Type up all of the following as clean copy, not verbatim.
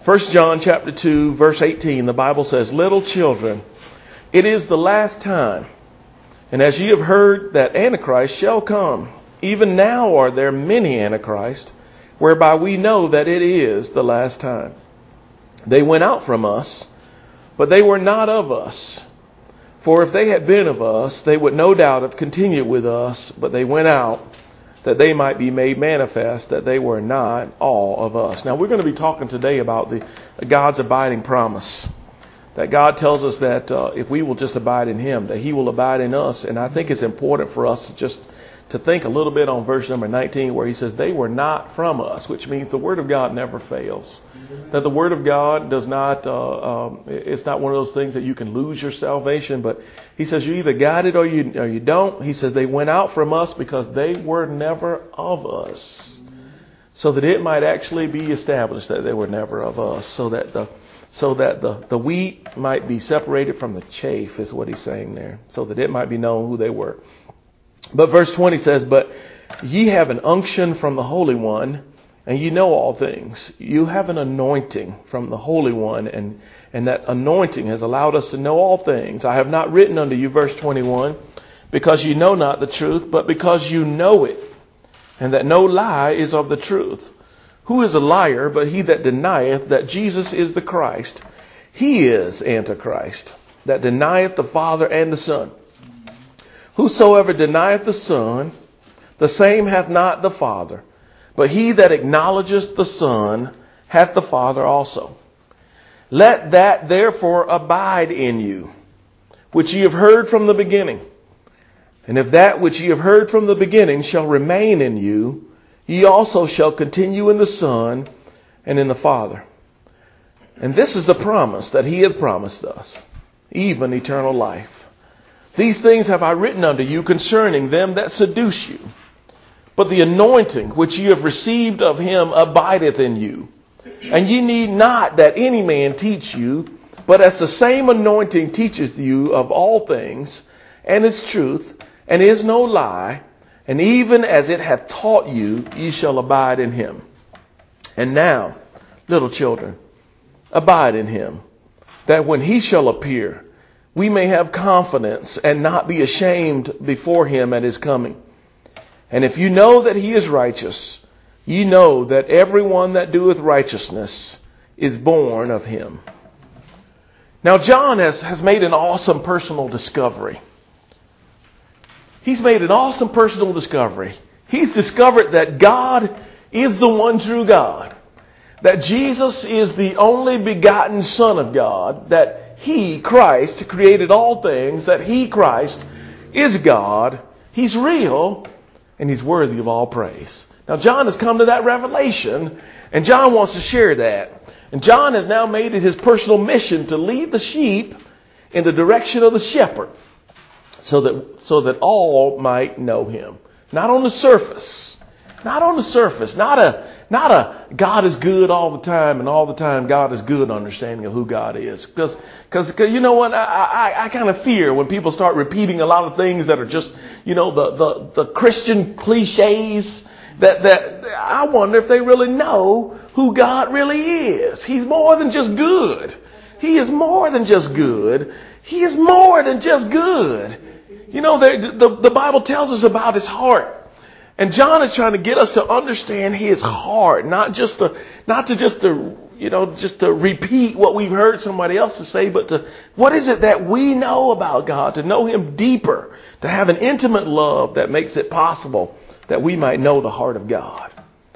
1 John chapter 2, verse 18, the Bible says, "Little children, it is the last time. And as ye have heard that Antichrist shall come, even now are there many Antichrists, whereby we know that it is the last time. They went out from us, but they were not of us. For if they had been of us, they would no doubt have continued with us, but they went out, that they might be made manifest that they were not all of us." Now we're going to be talking today about God's abiding promise. That God tells us that if we will just abide in Him, that He will abide in us. And I think it's important for us to think a little bit on verse number 19, where He says, "They were not from us," which means the Word of God never fails. That the Word of God does not, it's not one of those things that you can lose your salvation. But He says you either got it or you don't. He says they went out from us because they were never of us. So that it might actually be established that they were never of us. So that the wheat might be separated from the chaff, is what He's saying there. So that it might be known who they were. But verse 20 says, "But ye have an unction from the Holy One, and ye know all things." You have an anointing from the Holy One, and that anointing has allowed us to know all things. "I have not written unto you," verse 21, "because ye know not the truth, but because you know it, and that no lie is of the truth. Who is a liar but he that denieth that Jesus is the Christ? He is Antichrist, that denieth the Father and the Son. Whosoever denieth the Son, the same hath not the Father. But he that acknowledgeth the Son hath the Father also. Let that therefore abide in you, which ye have heard from the beginning. And if that which ye have heard from the beginning shall remain in you, ye also shall continue in the Son and in the Father. And this is the promise that He hath promised us, even eternal life. These things have I written unto you concerning them that seduce you. But the anointing which ye have received of Him abideth in you. And ye need not that any man teach you, but as the same anointing teacheth you of all things, and is truth, and is no lie, and even as it hath taught you, ye shall abide in Him. And now, little children, abide in Him, that when He shall appear, we may have confidence and not be ashamed before Him at His coming. And if you know that He is righteous, ye know that everyone that doeth righteousness is born of Him." Now John has made an awesome personal discovery. He's made an awesome personal discovery. He's discovered that God is the one true God. That Jesus is the only begotten Son of God. That He, Christ, created all things. That He, Christ, is God. He's real. And He's worthy of all praise. Now John has come to that revelation. And John wants to share that. And John has now made it his personal mission to lead the sheep in the direction of the shepherd. So that all might know Him. Not on the surface. Not on the surface. Not a God is good all the time and all the time God is good understanding of who God is. Because you know what? I kind of fear when people start repeating a lot of things that are just, the Christian cliches that I wonder if they really know who God really is. He's more than just good. He is more than just good. He is more than just good. The Bible tells us about His heart. And John is trying to get us to understand His heart, not just to repeat what we've heard somebody else say, but what is it that we know about God, to know Him deeper, to have an intimate love that makes it possible that we might know the heart of God.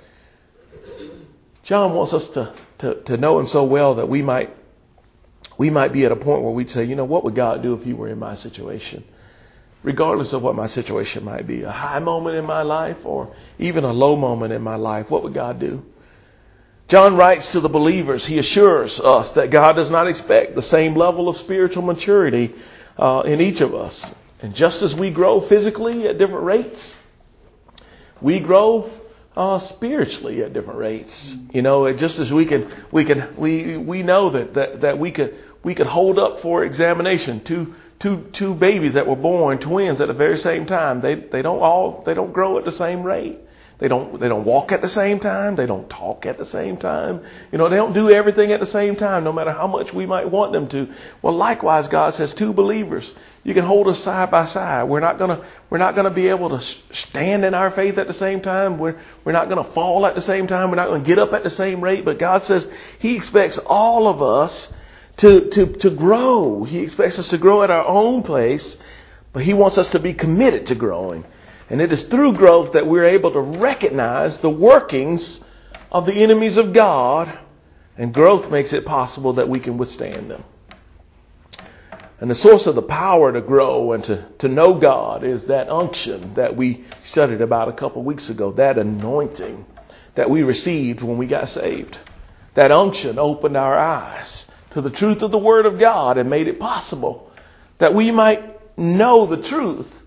John wants us to know Him so well that we might be at a point where we'd say, what would God do if He were in my situation? Regardless of what my situation might be, a high moment in my life or even a low moment in my life, what would God do? John writes to the believers, he assures us that God does not expect the same level of spiritual maturity in each of us. And just as we grow physically at different rates, we grow spiritually at different rates. Just as we know that we could hold up for examination two babies that were born twins at the very same time. They don't grow at the same rate. They don't walk at the same time. They don't talk at the same time. They don't do everything at the same time, no matter how much we might want them to. Well, likewise, God says two believers, you can hold us side by side. We're not gonna be able to stand in our faith at the same time. We're not gonna fall at the same time. We're not gonna get up at the same rate. But God says He expects all of us to grow. He expects us to grow at our own pace, but He wants us to be committed to growing. And it is through growth that we're able to recognize the workings of the enemies of God, and growth makes it possible that we can withstand them. And the source of the power to grow and to know God is that unction that we studied about a couple of weeks ago, that anointing that we received when we got saved. That unction opened our eyes to the truth of the Word of God and made it possible that we might know the truth.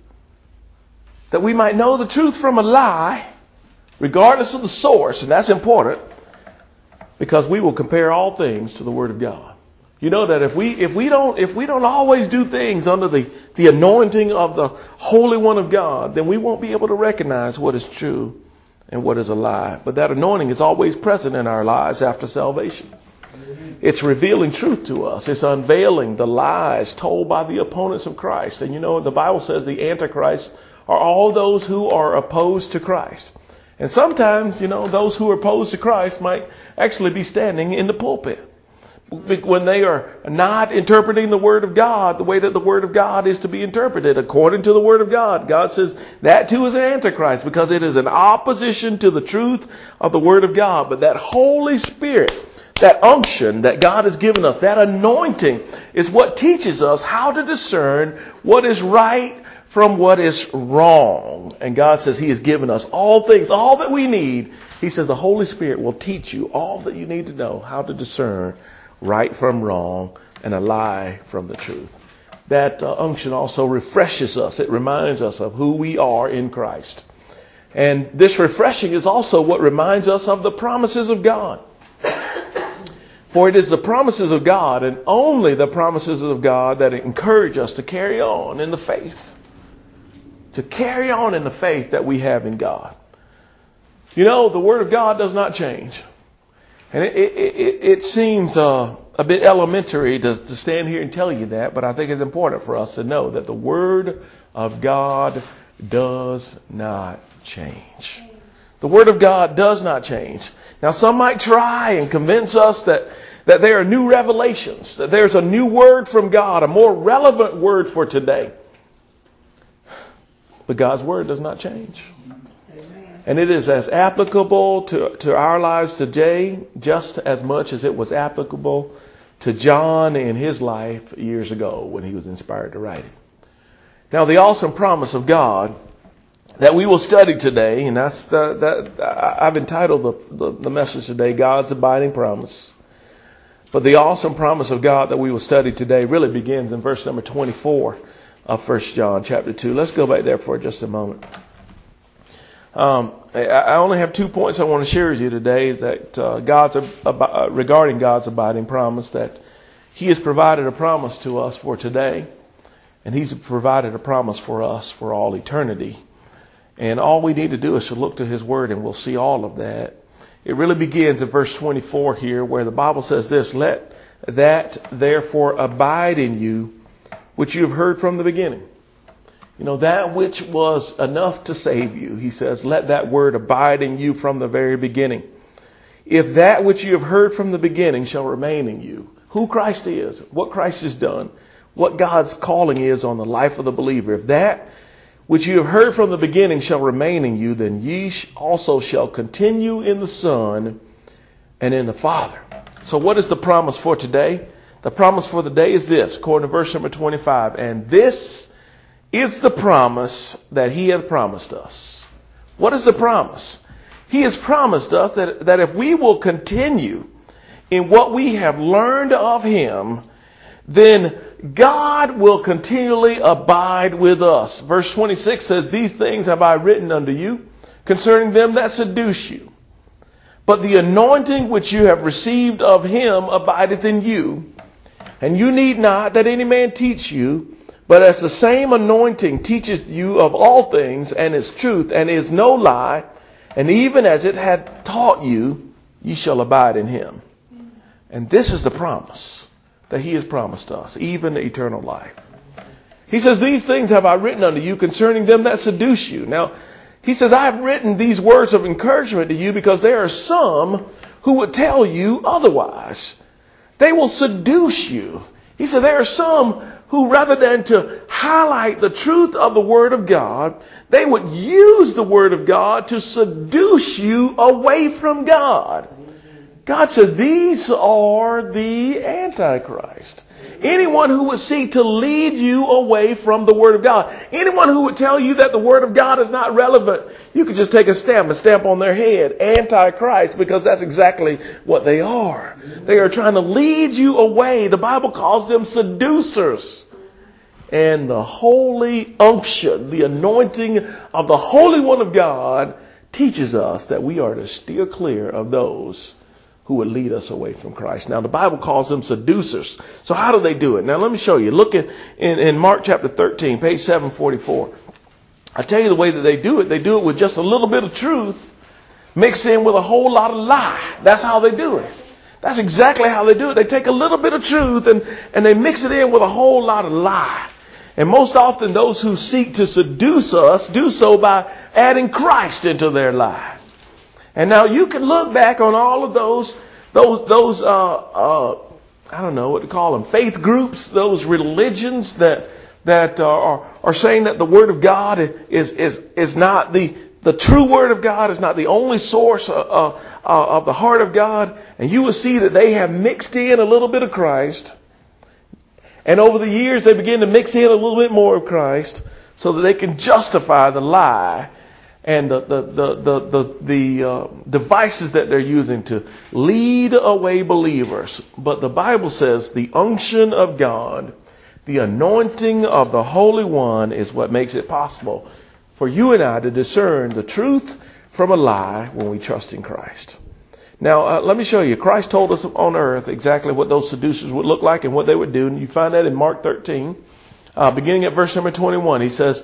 That we might know the truth from a lie, regardless of the source. And that's important, because we will compare all things to the Word of God. You know that if we don't always do things under the anointing of the Holy One of God, then we won't be able to recognize what is true and what is a lie. But that anointing is always present in our lives after salvation. It's revealing truth to us. It's unveiling the lies told by the opponents of Christ. And the Bible says the Antichrist are all those who are opposed to Christ. And sometimes, those who are opposed to Christ might actually be standing in the pulpit when they are not interpreting the Word of God the way that the Word of God is to be interpreted according to the Word of God. God says that too is an Antichrist, because it is an opposition to the truth of the Word of God. But that Holy Spirit, that unction that God has given us, that anointing, is what teaches us how to discern what is right from what is wrong. And God says He has given us all things, all that we need. He says the Holy Spirit will teach you all that you need to know how to discern right from wrong and a lie from the truth. That unction also refreshes us. It reminds us of who we are in Christ. And this refreshing is also what reminds us of the promises of God. For it is the promises of God, and only the promises of God, that encourage us to carry on in the faith. To carry on in the faith that we have in God. The Word of God does not change. And it seems a bit elementary to stand here and tell you that, but I think it's important for us to know that the Word of God does not change. The Word of God does not change. Now, some might try and convince us that there are new revelations, that there's a new word from God, a more relevant word for today. But God's Word does not change. Amen. And it is as applicable to our lives today just as much as it was applicable to John in his life years ago when he was inspired to write it. Now, the awesome promise of God that we will study today, and that's I've entitled the message today, God's Abiding Promise. But the awesome promise of God that we will study today really begins in verse number 24. Of 1 John chapter 2. Let's go back there for just a moment. I only have 2 points I want to share with you today. Is that regarding God's abiding promise, that He has provided a promise to us for today, and He's provided a promise for us for all eternity. And all we need to do is to look to His Word, and we'll see all of that. It really begins in verse 24 here, where the Bible says this: "Let that therefore abide in you, which you have heard from the beginning." That which was enough to save you. He says, let that word abide in you from the very beginning. If that which you have heard from the beginning shall remain in you. Who Christ is, what Christ has done, what God's calling is on the life of the believer. If that which you have heard from the beginning shall remain in you, then ye also shall continue in the Son and in the Father. So what is the promise for today? The promise for the day is this, according to verse number 25. And this is the promise that He hath promised us. What is the promise? He has promised us that if we will continue in what we have learned of Him, then God will continually abide with us. Verse 26 says, "These things have I written unto you concerning them that seduce you. But the anointing which you have received of Him abideth in you. And you need not that any man teach you, but as the same anointing teacheth you of all things, and is truth, and is no lie, And even as it hath taught you, ye shall abide in him. And this is the promise that he has promised us, even eternal life. He says, these things have I written unto you concerning them that seduce you. Now, he says, I have written these words of encouragement to you because there are some who would tell you otherwise. They will seduce you. He said, there are some who, rather than to highlight the truth of the Word of God, they would use the Word of God to seduce you away from God. God says these are the Antichrist. Anyone who would seek to lead you away from the Word of God. Anyone who would tell you that the Word of God is not relevant. You could just take a stamp on their head. Antichrist, because that's exactly what they are. They are trying to lead you away. The Bible calls them seducers. And the holy unction, the anointing of the Holy One of God teaches us that we are to steer clear of those who would lead us away from Christ. Now, the Bible calls them seducers. So how do they do it? Now, let me show you. Look in Mark chapter 13, page 744. I tell you the way that they do it. They do it with just a little bit of truth mixed in with a whole lot of lie. That's how they do it. That's exactly how they do it. They take a little bit of truth and they mix it in with a whole lot of lie. And most often those who seek to seduce us do so by adding Christ into their lie. And now you can look back on all of those I don't know what to call them, faith groups, those religions that are saying that the Word of God is not the true Word of God, is not the only source of the heart of God. And you will see that they have mixed in a little bit of Christ. And over the years, they begin to mix in a little bit more of Christ so that they can justify the lie and the devices that they're using to lead away believers. But the Bible says the unction of God, the anointing of the Holy One is what makes it possible for you and I to discern the truth from a lie when we trust in Christ. Now, let me show you. Christ told us on earth exactly what those seducers would look like and what they would do. And you find that in Mark 13, beginning at verse number 21. He says,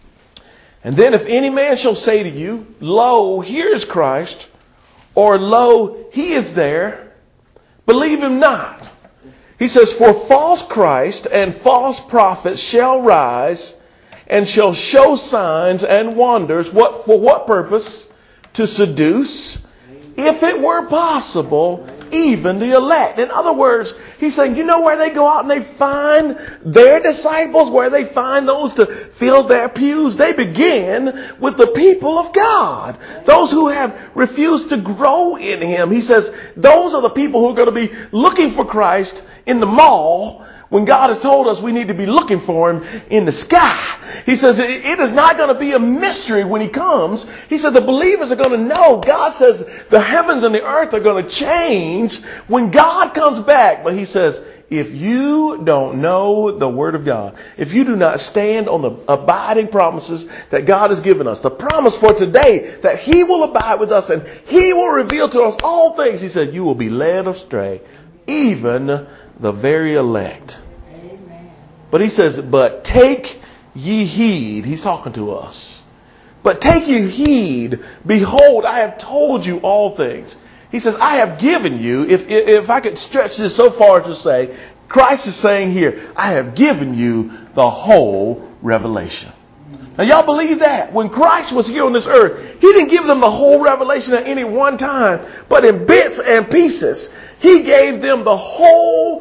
and then if any man shall say to you, lo, here is Christ, or lo, he is there, believe him not. He says, for false Christ and false prophets shall rise and shall show signs and wonders. For what purpose? To seduce, if it were possible, even the elect. In other words, he's saying, you know where they go out and they find their disciples, where they find those to fill their pews? They begin with the people of God. Those who have refused to grow in him. He says, those are the people who are going to be looking for Christ in the mall when God has told us we need to be looking for him in the sky. He says it is not going to be a mystery when he comes. He said the believers are going to know. God says the heavens and the earth are going to change when God comes back. But he says, if you don't know the Word of God, if you do not stand on the abiding promises that God has given us, the promise for today that he will abide with us and he will reveal to us all things, he said, you will be led astray, even the very elect. Amen. But he says, but take ye heed. He's talking to us. But take ye heed. Behold, I have told you all things. He says, I have given you, if I could stretch this so far to say, Christ is saying here, I have given you the whole revelation. Now y'all believe that? When Christ was here on this earth, he didn't give them the whole revelation at any one time, but in bits and pieces. He gave them the whole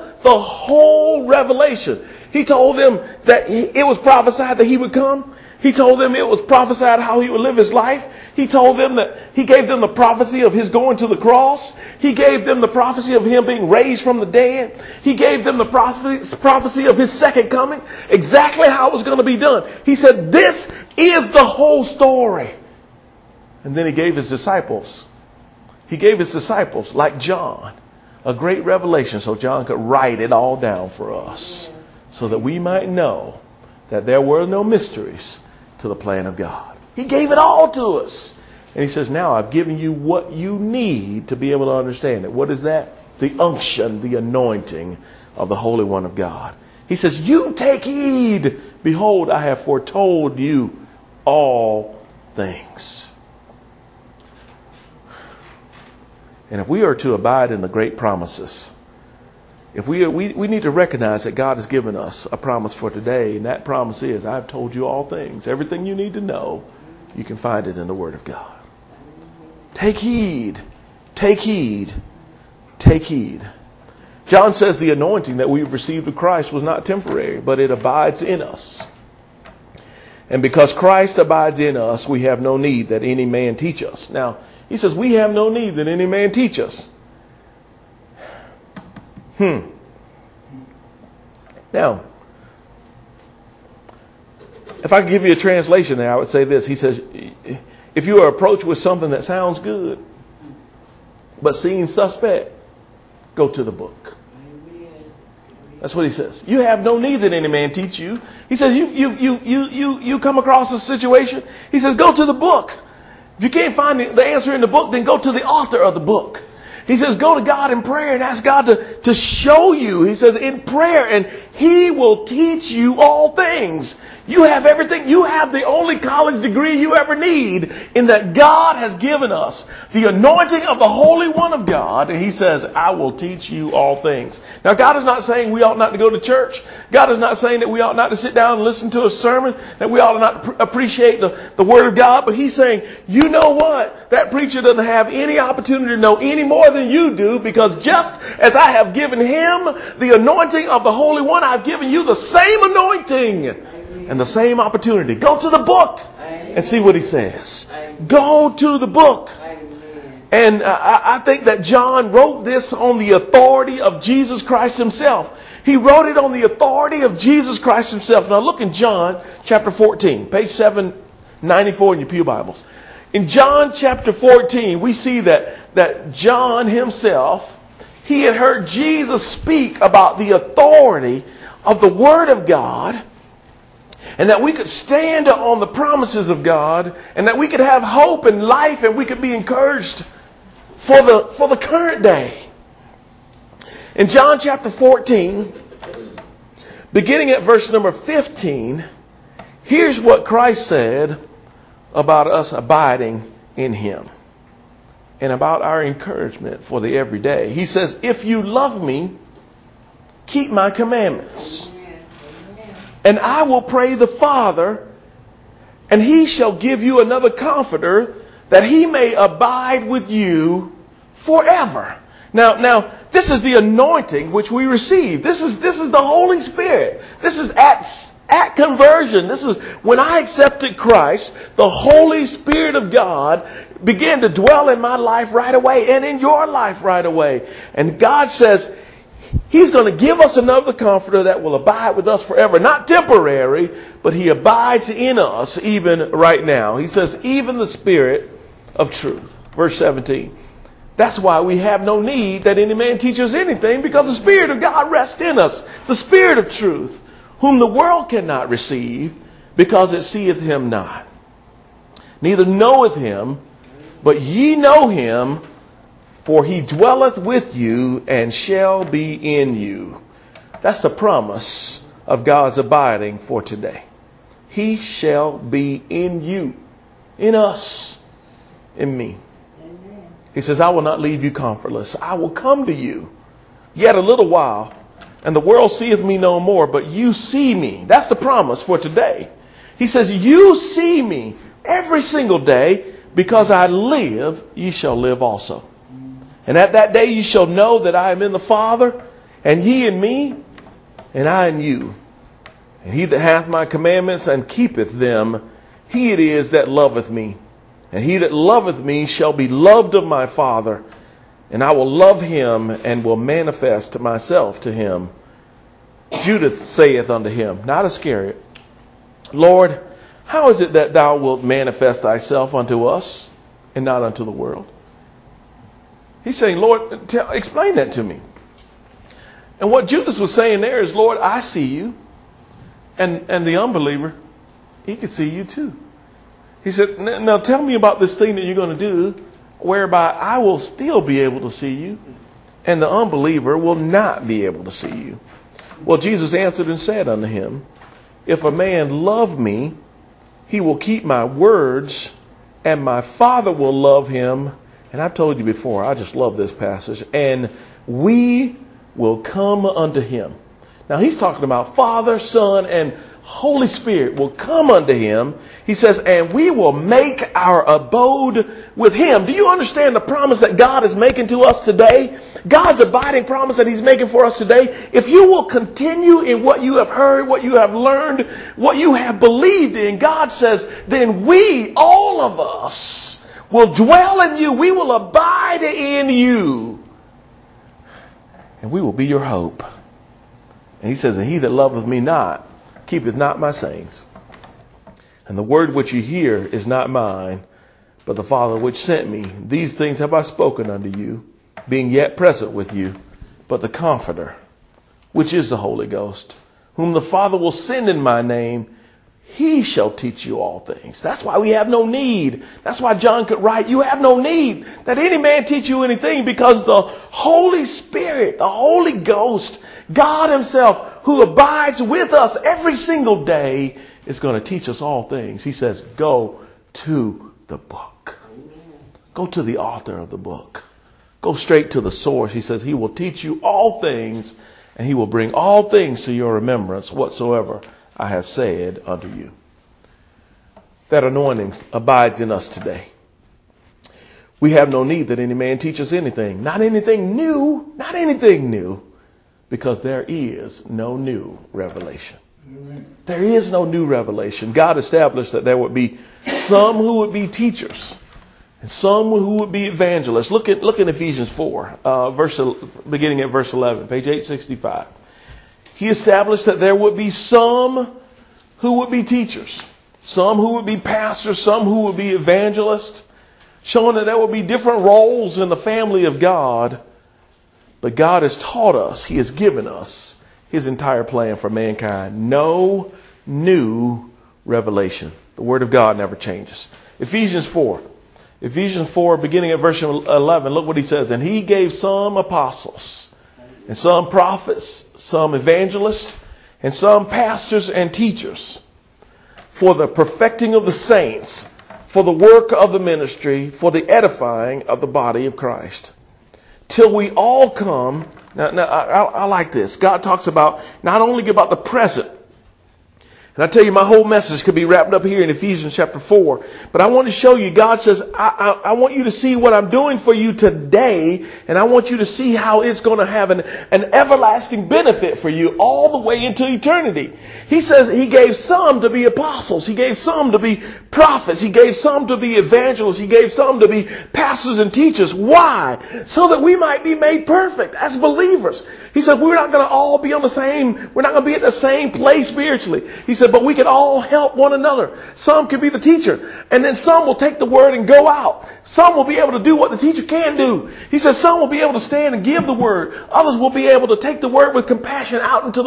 revelation. He told them that it was prophesied that he would come. He told them it was prophesied how he would live his life. He told them that he gave them the prophecy of his going to the cross. He gave them the prophecy of him being raised from the dead. He gave them the prophecy of his second coming. Exactly how it was going to be done. He said, this is the whole story. And then he gave his disciples, like John, a great revelation so John could write it all down for us so that we might know that there were no mysteries to the plan of God. He gave it all to us. And he says, now I've given you what you need to be able to understand it. What is that? The unction, the anointing of the Holy One of God. He says, you take heed. Behold, I have foretold you all things. And if we are to abide in the great promises, if we need to recognize that God has given us a promise for today, and that promise is, I've told you all things. Everything you need to know, you can find it in the Word of God. Take heed. Take heed. Take heed. John says the anointing that we've received of Christ was not temporary, but it abides in us. And because Christ abides in us, we have no need that any man teach us. Now, he says we have no need that any man teach us. Now, if I could give you a translation there, I would say this. He says, if you are approached with something that sounds good, but seems suspect, go to the book. That's what he says. You have no need that any man teach you. He says, you come across a situation. He says, go to the book. If you can't find the answer in the book, then go to the author of the book. He says, go to God in prayer and ask God to show you. He says, in prayer, and He will teach you all things. You have everything. You have the only college degree you ever need, in that God has given us the anointing of the Holy One of God. And He says, I will teach you all things. Now, God is not saying we ought not to go to church. God is not saying that we ought not to sit down and listen to a sermon, that we ought not appreciate the Word of God. But He's saying, you know what? That preacher doesn't have any opportunity to know any more than you do, because just as I have given him the anointing of the Holy One, I've given you the same anointing. And the same opportunity. Go to the book and see what he says. Go to the book. And I think that John wrote this on the authority of Jesus Christ himself. He wrote it on the authority of Jesus Christ himself. Now look in John chapter 14, page 794 in your pew Bibles. In John chapter 14, we see that John himself, he had heard Jesus speak about the authority of the Word of God, and that we could stand on the promises of God, and that we could have hope and life, and we could be encouraged for the current day. In John chapter 14, beginning at verse number 15, here's what Christ said about us abiding in Him and about our encouragement for the everyday. He says, if you love me, keep my commandments. And I will pray the Father, and He shall give you another comforter, that He may abide with you forever. Now, this is the anointing which we receive. This is the Holy Spirit. This is at conversion. This is when I accepted Christ, the Holy Spirit of God began to dwell in my life right away, and in your life right away. And God says, He's going to give us another comforter that will abide with us forever. Not temporary, but He abides in us even right now. He says, even the Spirit of truth. Verse 17. That's why we have no need that any man teach us anything, because the Spirit of God rests in us. The Spirit of truth, whom the world cannot receive, because it seeth Him not. Neither knoweth Him, but ye know Him, for He dwelleth with you and shall be in you. That's the promise of God's abiding for today. He shall be in you, in us, in me. Amen. He says, I will not leave you comfortless. I will come to you yet a little while, and the world seeth me no more, but you see me. That's the promise for today. He says, you see me every single day, because I live, ye shall live also. And at that day you shall know that I am in the Father, and ye in me, and I in you. And he that hath my commandments and keepeth them, he it is that loveth me. And he that loveth me shall be loved of my Father, and I will love him and will manifest myself to him. Judas saith unto him, not Iscariot, Lord, how is it that thou wilt manifest thyself unto us and not unto the world? He's saying, Lord, explain that to me. And what Judas was saying there is, Lord, I see you. And the unbeliever, he could see you too. He said, now tell me about this thing that you're going to do, whereby I will still be able to see you, and the unbeliever will not be able to see you. Well, Jesus answered and said unto him, if a man love me, he will keep my words, and my Father will love him, And I've told you before, I just love this passage. And we will come unto him. Now he's talking about Father, Son, and Holy Spirit will come unto him. He says, and we will make our abode with him. Do you understand the promise that God is making to us today? God's abiding promise that he's making for us today. If you will continue in what you have heard, what you have learned, what you have believed in, God says, then we, all of us, will dwell in you. We will abide in you. And we will be your hope. And he says, and he that loveth me not, keepeth not my sayings. And the word which you hear is not mine, but the Father which sent me. These things have I spoken unto you, being yet present with you. But the Comforter, which is the Holy Ghost, whom the Father will send in my name, he shall teach you all things. That's why we have no need. That's why John could write, you have no need that any man teach you anything, because the Holy Spirit, the Holy Ghost, God himself, who abides with us every single day, is going to teach us all things. He says, go to the book. Go to the author of the book. Go straight to the source. He says he will teach you all things, and he will bring all things to your remembrance whatsoever I have said unto you. That anointing abides in us today. We have no need that any man teach us anything. Not anything new. Not anything new. Because there is no new revelation. Amen. There is no new revelation. God established that there would be some who would be teachers and some who would be evangelists. Look in Ephesians 4, beginning at verse 11, page 865. He established that there would be some who would be teachers, some who would be pastors, some who would be evangelists, showing that there would be different roles in the family of God. But God has taught us, he has given us his entire plan for mankind. No new revelation. The word of God never changes. Ephesians 4, beginning at verse 11, look what he says. And he gave some apostles, and some prophets, some evangelists, and some pastors and teachers, for the perfecting of the saints, for the work of the ministry, for the edifying of the body of Christ. Till we all come. Now I like this. God talks about not only about the present. And I tell you, my whole message could be wrapped up here in Ephesians chapter 4. But I want to show you, God says, I want you to see what I'm doing for you today. And I want you to see how it's going to have an everlasting benefit for you all the way into eternity. He says he gave some to be apostles. He gave some to be prophets. He gave some to be evangelists. He gave some to be pastors and teachers. Why? So that we might be made perfect as believers. He said we're not going to all be on the same, we're not going to be at the same place spiritually. He said, but we can all help one another. Some can be the teacher, and then some will take the word and go out. Some will be able to do what the teacher can do. He says some will be able to stand and give the word. Others will be able to take the word with compassion out into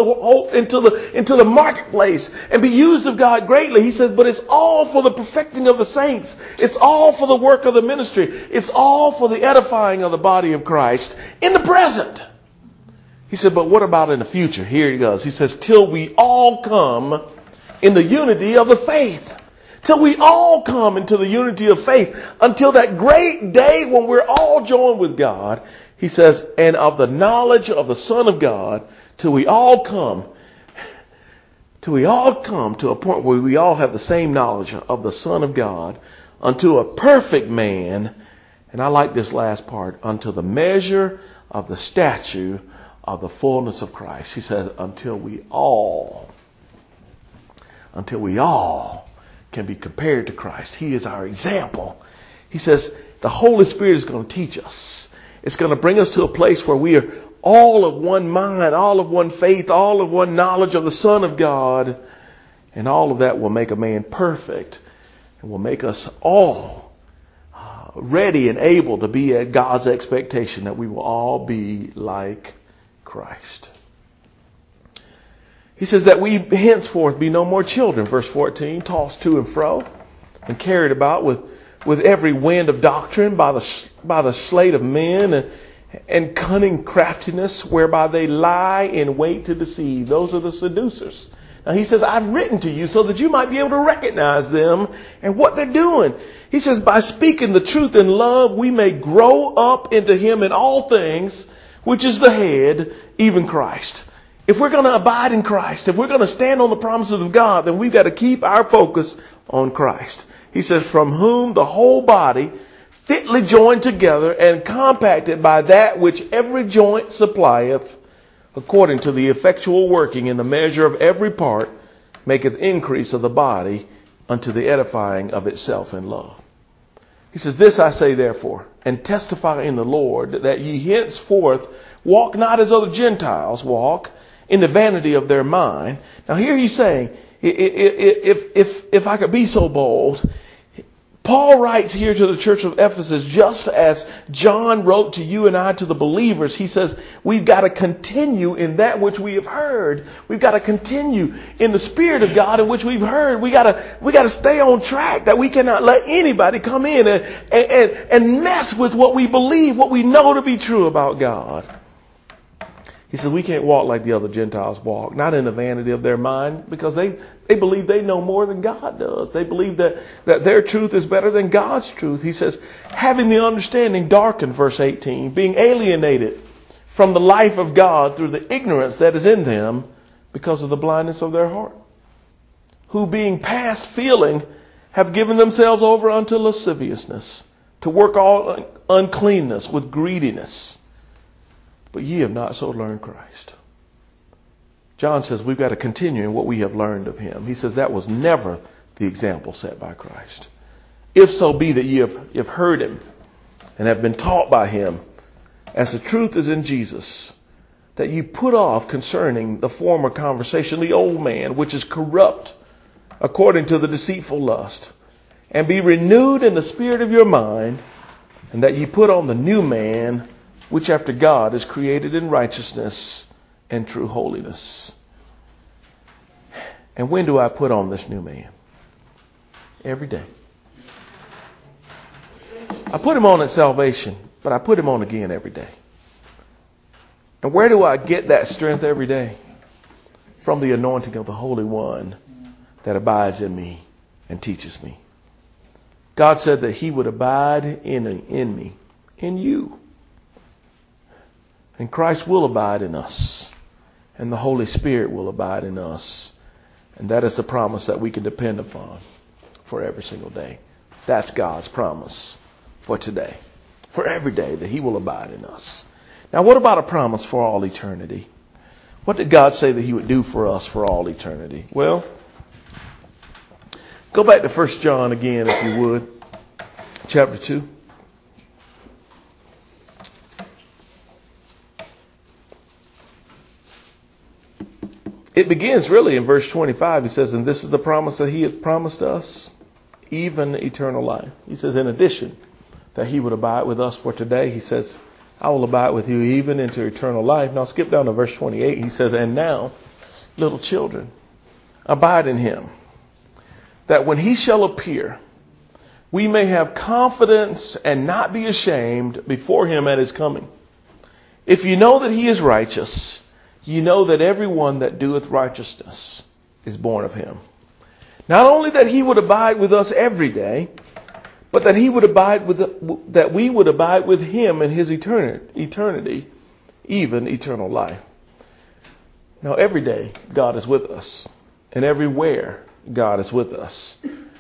the marketplace and be used of God greatly. He says, but it's all for the perfecting of the saints. It's all for the work of the ministry. It's all for the edifying of the body of Christ in the present. He said, but what about in the future? Here he goes. He says, till we all come in the unity of the faith. Till we all come into the unity of faith. Until that great day when we're all joined with God. He says, and of the knowledge of the Son of God. Till we all come to a point where we all have the same knowledge of the Son of God. Unto a perfect man. And I like this last part. Unto the measure of the stature of the fullness of Christ. He says, until we all can be compared to Christ. He is our example. He says the Holy Spirit is going to teach us. It's going to bring us to a place where we are all of one mind, all of one faith, all of one knowledge of the Son of God. And all of that will make a man perfect and will make us all ready and able to be at God's expectation that we will all be like Christ. He says that we henceforth be no more children, verse 14, tossed to and fro and carried about with every wind of doctrine by the sleight of men and cunning craftiness whereby they lie in wait to deceive. Those are the seducers. Now he says, I've written to you so that you might be able to recognize them and what they're doing. He says, by speaking the truth in love, we may grow up into him in all things, which is the head, even Christ. If we're going to abide in Christ, if we're going to stand on the promises of God, then we've got to keep our focus on Christ. He says, from whom the whole body, fitly joined together and compacted by that which every joint supplieth, according to the effectual working in the measure of every part, maketh increase of the body unto the edifying of itself in love. He says, this I say therefore, and testify in the Lord, that ye henceforth walk not as other Gentiles walk, in the vanity of their mind. Now here he's saying, if I could be so bold, Paul writes here to the church of Ephesus, just as John wrote to you and I, to the believers. He says, we've got to continue in that which we have heard. We've got to continue in the Spirit of God in which we've heard. We got to stay on track, that we cannot let anybody come in and mess with what we believe, what we know to be true about God. He says we can't walk like the other Gentiles walk, not in the vanity of their mind, because they believe they know more than God does. They believe that their truth is better than God's truth. He says, having the understanding darkened, verse 18, being alienated from the life of God through the ignorance that is in them because of the blindness of their heart, who being past feeling have given themselves over unto lasciviousness, to work all uncleanness with greediness. But ye have not so learned Christ. John says we've got to continue in what we have learned of him. He says that was never the example set by Christ. If so be that ye have heard him and have been taught by him, as the truth is in Jesus, that ye put off concerning the former conversation the old man, which is corrupt according to the deceitful lust, and be renewed in the spirit of your mind, and that ye put on the new man, which after God is created in righteousness and true holiness. And when do I put on this new man? Every day. I put him on at salvation, but I put him on again every day. And where do I get that strength every day? From the anointing of the Holy One that abides in me and teaches me. God said that he would abide in me, in you. And Christ will abide in us. And the Holy Spirit will abide in us. And that is the promise that we can depend upon for every single day. That's God's promise for today. For every day, that he will abide in us. Now, what about a promise for all eternity? What did God say that he would do for us for all eternity? Well, go back to 1 John again, if you would. Chapter 2. It begins really in verse 25. He says, and this is the promise that he had promised us, even eternal life. He says, in addition, that he would abide with us for today. He says, I will abide with you even into eternal life. Now skip down to verse 28. He says, and now, little children, abide in him, that when he shall appear, we may have confidence and not be ashamed before him at his coming. If you know that he is righteous, you know that everyone that doeth righteousness is born of him. Not only that he would abide with us every day, but that he would abide that we would abide with him in his eternity, even eternal life. Now, every day God is with us, and everywhere God is with us.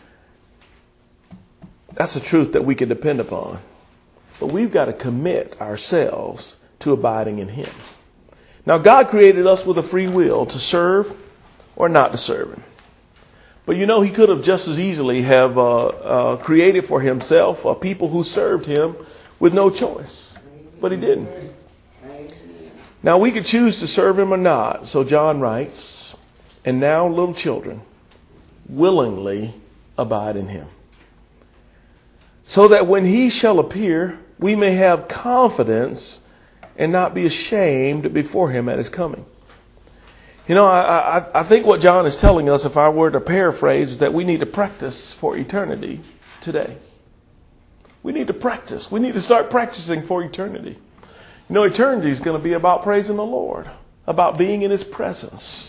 That's a truth that we can depend upon. But we've got to commit ourselves to abiding in him. Now, God created us with a free will to serve or not to serve him. But you know, he could have just as easily have created for himself a people who served him with no choice. But he didn't. Now, we could choose to serve him or not. So John writes, and now, little children, willingly abide in him, so that when he shall appear, we may have confidence and not be ashamed before him at his coming. You know, I think what John is telling us, if I were to paraphrase, is that we need to practice for eternity today. We need to practice. We need to start practicing for eternity. You know, eternity is going to be about praising the Lord, about being in his presence.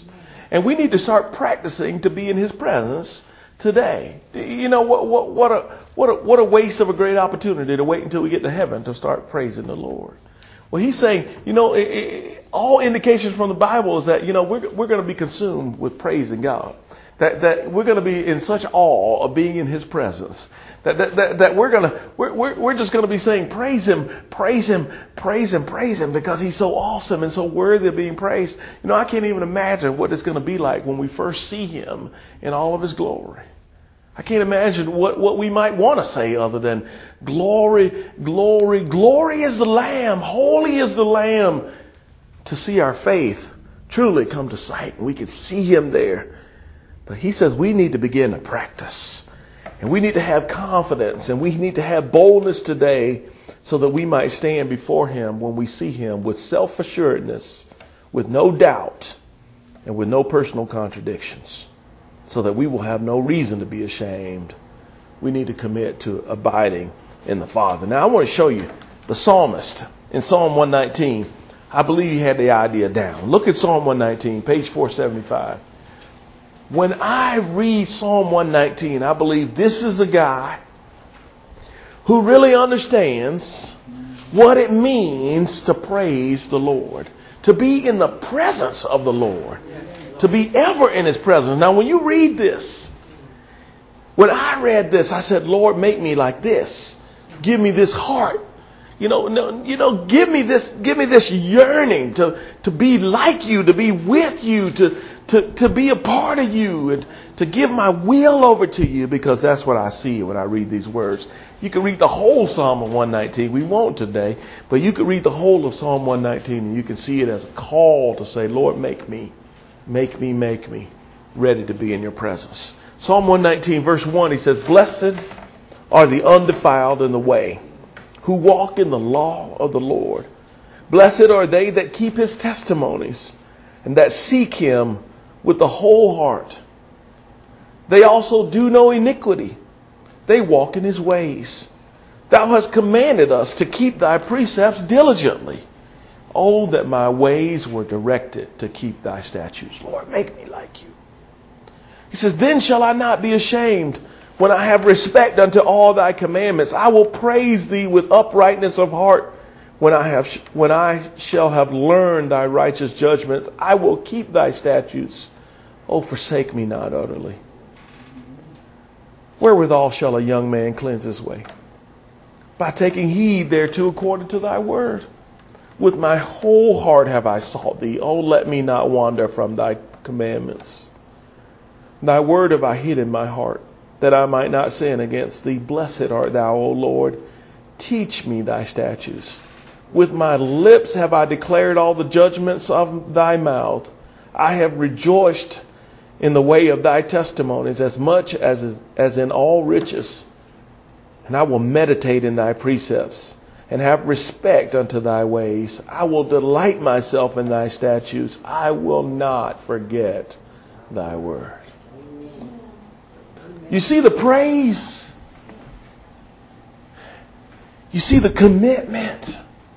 And we need to start practicing to be in His presence today. You know, what a waste of a great opportunity to wait until we get to heaven to start praising the Lord. Well, He's saying, you know, all indications from the Bible is that, you know, we're going to be consumed with praising God. That we're going to be in such awe of being in His presence. That we're just going to be saying, praise Him, praise Him, praise Him, praise Him, because He's so awesome and so worthy of being praised. You know, I can't even imagine what it's going to be like when we first see Him in all of His glory. I can't imagine what we might want to say other than glory, glory, glory is the Lamb, holy is the Lamb, to see our faith truly come to sight and we can see Him there. But He says we need to begin to practice. And we need to have confidence and we need to have boldness today so that we might stand before Him when we see Him with self-assuredness, with no doubt, and with no personal contradictions, so that we will have no reason to be ashamed. We need to commit to abiding in the Father. Now, I want to show you the psalmist in Psalm 119. I believe he had the idea down. Look at Psalm 119, page 475. When I read Psalm 119, I believe this is a guy who really understands what it means to praise the Lord, to be in the presence of the Lord, to be ever in His presence. Now, when you read this, when I read this, I said, Lord, make me like this. Give me this heart. Give me this yearning to be like You, to be with You, to be a part of You, and to give my will over to You, because that's what I see when I read these words. You can read the whole Psalm of 119. We won't today, but you can read the whole of Psalm 119 and you can see it as a call to say, Lord, make me ready to be in Your presence. Psalm 119 verse 1, he says, blessed are the undefiled in the way, who walk in the law of the Lord. Blessed are they that keep His testimonies and that seek Him with the whole heart. They also do no iniquity. They walk in His ways. Thou hast commanded us to keep Thy precepts diligently. Oh, that my ways were directed to keep Thy statutes. Lord, make me like You. He says, then shall I not be ashamed when I have respect unto all Thy commandments. I will praise Thee with uprightness of heart. When I shall have learned Thy righteous judgments, I will keep Thy statutes. Oh, forsake me not utterly. Wherewithal shall a young man cleanse his way? By taking heed thereto according to Thy word. With my whole heart have I sought Thee. Oh, let me not wander from Thy commandments. Thy word have I hid in my heart, that I might not sin against Thee. Blessed art Thou, O Lord. Teach me Thy statutes. With my lips have I declared all the judgments of Thy mouth. I have rejoiced in the way of Thy testimonies as much as in all riches. And I will meditate in Thy precepts and have respect unto Thy ways. I will delight myself in Thy statutes. I will not forget Thy word. You see the praise. You see the commitment.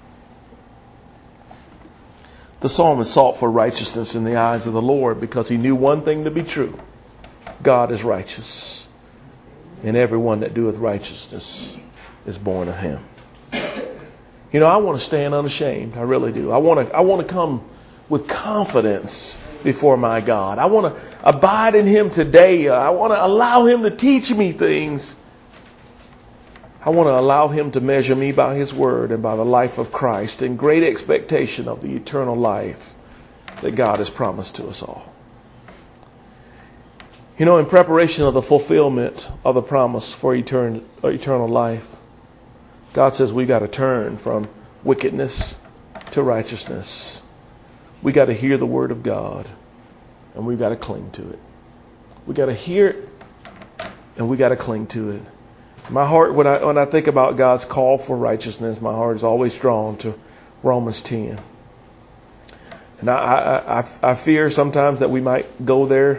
The psalmist sought for righteousness in the eyes of the Lord because he knew one thing to be true. God is righteous. And everyone that doeth righteousness is born of Him. You know, I want to stand unashamed. I really do. I want to come with confidence before my God. I want to abide in Him today. I want to allow Him to teach me things. I want to allow Him to measure me by His word and by the life of Christ in great expectation of the eternal life that God has promised to us all. You know, in preparation of the fulfillment of the promise for eternal life, God says we got to turn from wickedness to righteousness. We got to hear the word of God and we got to cling to it. We got to hear it and we got to cling to it. My heart, when I think about God's call for righteousness, my heart is always drawn to Romans 10. And I fear sometimes that we might go there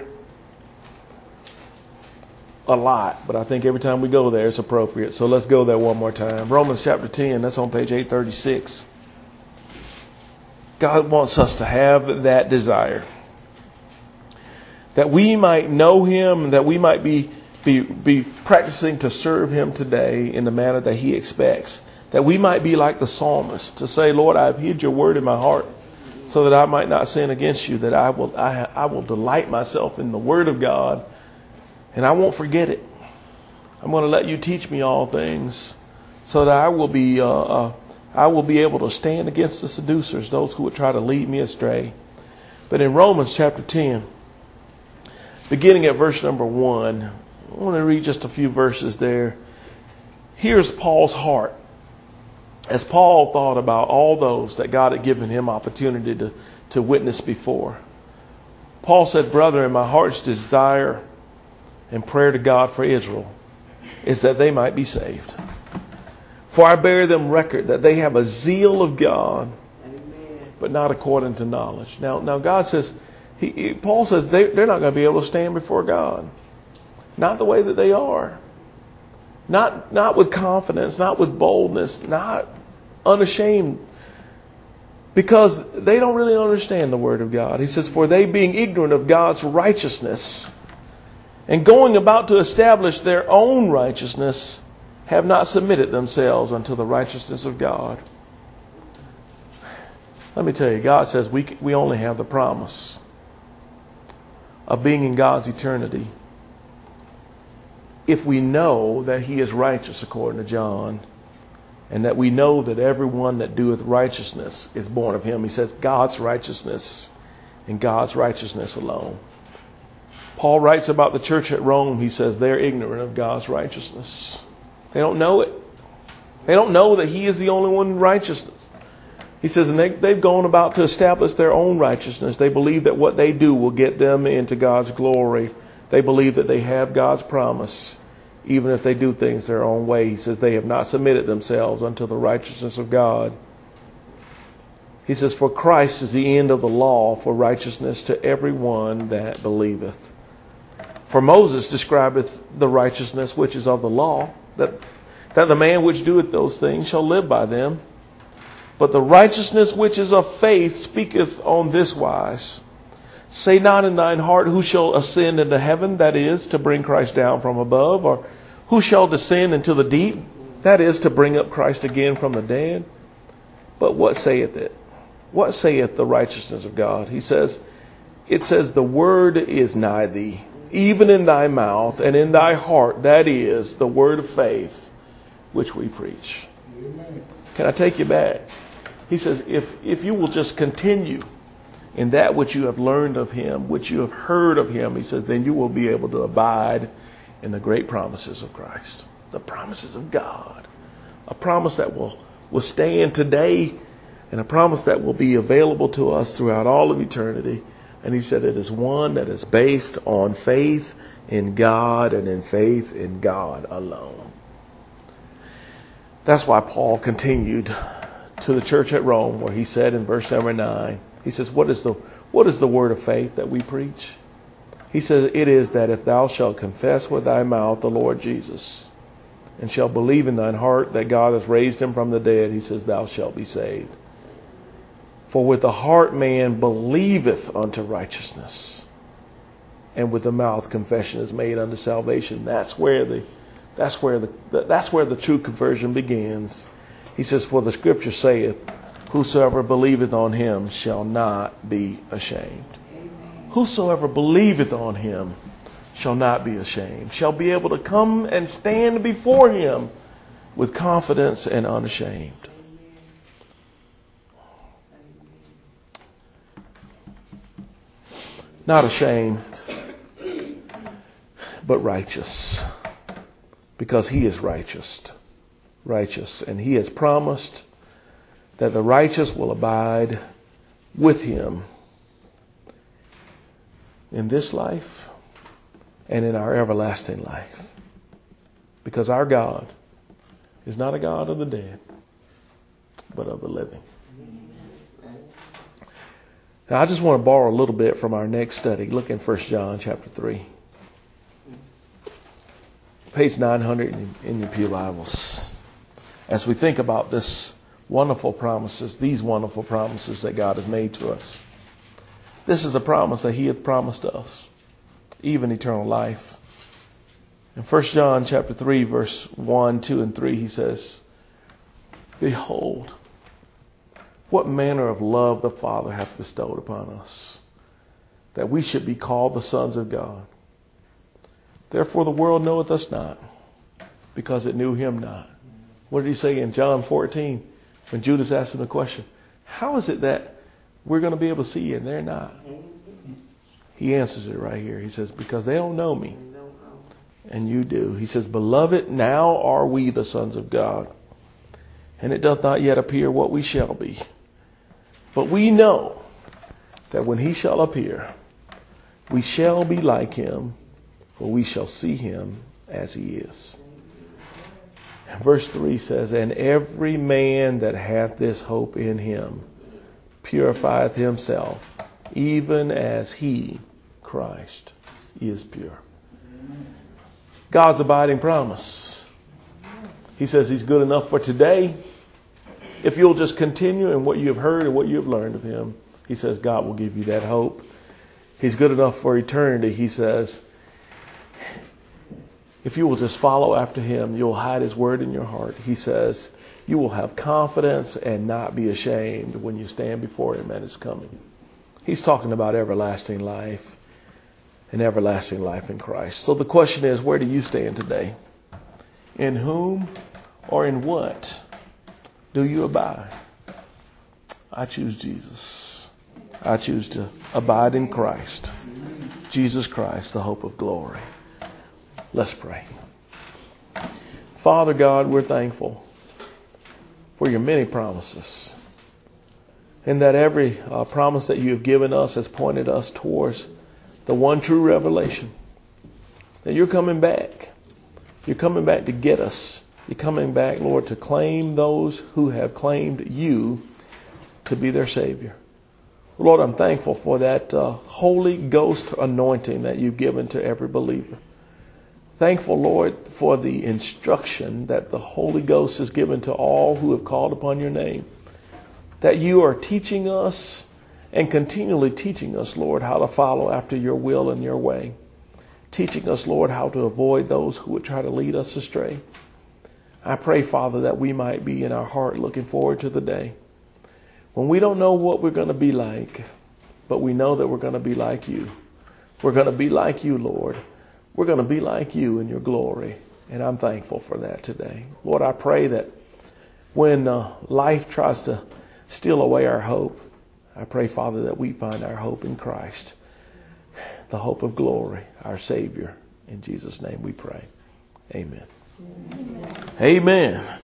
a lot, but I think every time we go there, it's appropriate. So let's go there one more time. Romans chapter 10, that's on page 836. God wants us to have that desire. that we might know him, and that we might be practicing to serve him today in the manner that he expects. That we might be like the psalmist, to say, Lord, I have hid your word in my heart so that I might not sin against you, that I will delight myself in the word of God, and I won't forget it. I'm going to let you teach me all things, so that I will be able to stand against the seducers, those who would try to lead me astray. But in Romans chapter 10, beginning at verse number 1, I want to read just a few verses there. Here's Paul's heart, as Paul thought about all those that God had given him opportunity to witness before. Paul said, "Brethren, my heart's desire and prayer to God for Israel is that they might be saved. For I bear them record that they have a zeal of God, but not according to knowledge." Now God says, Paul says they're not going to be able to stand before God. Not the way that they are. Not with confidence, not with boldness, not unashamed. Because they don't really understand the Word of God. He says, "For they being ignorant of God's righteousness, and going about to establish their own righteousness, have not submitted themselves unto the righteousness of God." Let me tell you, God says we only have the promise of being in God's eternity if we know that he is righteous, according to John, and that we know that everyone that doeth righteousness is born of him. He says God's righteousness and God's righteousness alone. Paul writes about the church at Rome. He says they're ignorant of God's righteousness. They don't know it. They don't know that he is the only one in righteousness. He says, and they've gone about to establish their own righteousness. They believe that what they do will get them into God's glory. They believe that they have God's promise, even if they do things their own way. He says they have not submitted themselves unto the righteousness of God. He says, "For Christ is the end of the law for righteousness to every one that believeth." For Moses describeth the righteousness which is of the law, that the man which doeth those things shall live by them. But the righteousness which is of faith speaketh on this wise: Say not in thine heart, who shall ascend into heaven, that is, to bring Christ down from above, or who shall descend into the deep, that is, to bring up Christ again from the dead. But what saith it? What saith the righteousness of God? He says, it says, "The word is nigh thee, even in thy mouth and in thy heart, that is, the word of faith, which we preach." Amen. Can I take you back? He says, if you will just continue in that which you have learned of him, which you have heard of him, he says, then you will be able to abide in the great promises of Christ. The promises of God. A promise that will stand today, and a promise that will be available to us throughout all of eternity. And he said it is one that is based on faith in God and in faith in God alone. That's why Paul continued to the church at Rome, where he said in verse number 9, he says, what is the word of faith that we preach? He says, it is that if thou shalt confess with thy mouth the Lord Jesus, and shalt believe in thine heart that God has raised him from the dead, he says, thou shalt be saved. For with the heart man believeth unto righteousness, and with the mouth confession is made unto salvation. That's where the true conversion begins. He says, for the scripture saith, whosoever believeth on him shall not be ashamed. Amen. Whosoever believeth on him shall not be ashamed, shall be able to come and stand before him with confidence and unashamed. Not ashamed, but righteous, because he is righteous, and he has promised that the righteous will abide with him in this life and in our everlasting life, because our God is not a God of the dead, but of the living. Now, I just want to borrow a little bit from our next study. Look in 1 John chapter 3. Page 900 in your pew Bibles. As we think about these wonderful promises that God has made to us. This is a promise that he hath promised us. even eternal life. In 1 John chapter 3, verse 1, 2, and 3, he says, behold, what manner of love the Father hath bestowed upon us, that we should be called the sons of God. Therefore the world knoweth us not, because it knew him not. What did he say in John 14, when Judas asked him the question, how is it that we're going to be able to see you and they're not? He answers it right here. He says, because they don't know me, and you do. He says, beloved, now are we the sons of God, and it doth not yet appear what we shall be. But we know that when he shall appear, we shall be like him, for we shall see him as he is. And verse 3 says, and every man that hath this hope in him purifieth himself, even as he, Christ, is pure. God's abiding promise. He says he's good enough for today. If you'll just continue in what you have heard and what you have learned of him, he says God will give you that hope. He's good enough for eternity. He says, if you will just follow after him, you'll hide his word in your heart. He says, you will have confidence and not be ashamed when you stand before him at his coming. He's talking about everlasting life and everlasting life in Christ. So the question is, where do you stand today? In whom or in what do you abide? I choose Jesus. I choose to abide in Christ. Jesus Christ, the hope of glory. Let's pray. Father God, we're thankful for your many promises. And that every promise that you have given us has pointed us towards the one true revelation. That you're coming back. You're coming back to get us. You're coming back, Lord, to claim those who have claimed you to be their Savior. Lord, I'm thankful for that Holy Ghost anointing that you've given to every believer. Thankful, Lord, for the instruction that the Holy Ghost has given to all who have called upon your name. That you are teaching us and continually teaching us, Lord, how to follow after your will and your way. Teaching us, Lord, how to avoid those who would try to lead us astray. I pray, Father, that we might be in our heart looking forward to the day when we don't know what we're going to be like, but we know that we're going to be like you. We're going to be like you, Lord. We're going to be like you in your glory. And I'm thankful for that today. Lord, I pray that when life tries to steal away our hope, I pray, Father, that we find our hope in Christ, the hope of glory, our Savior. In Jesus' name we pray. Amen. Amen. Amen.